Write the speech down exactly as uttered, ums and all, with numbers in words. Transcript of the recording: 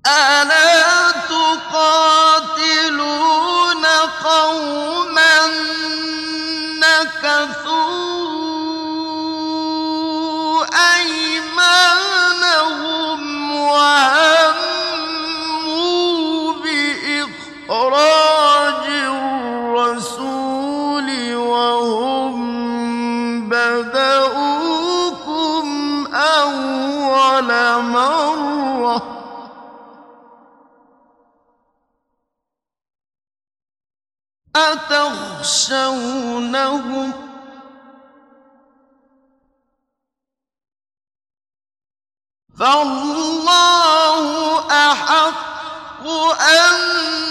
ألا تقاتلون قوما نكثوا أيمانهم وهموا بإخراج الرسول وهم بدؤوكم أول مرة أتخشونهم فالله أحق أن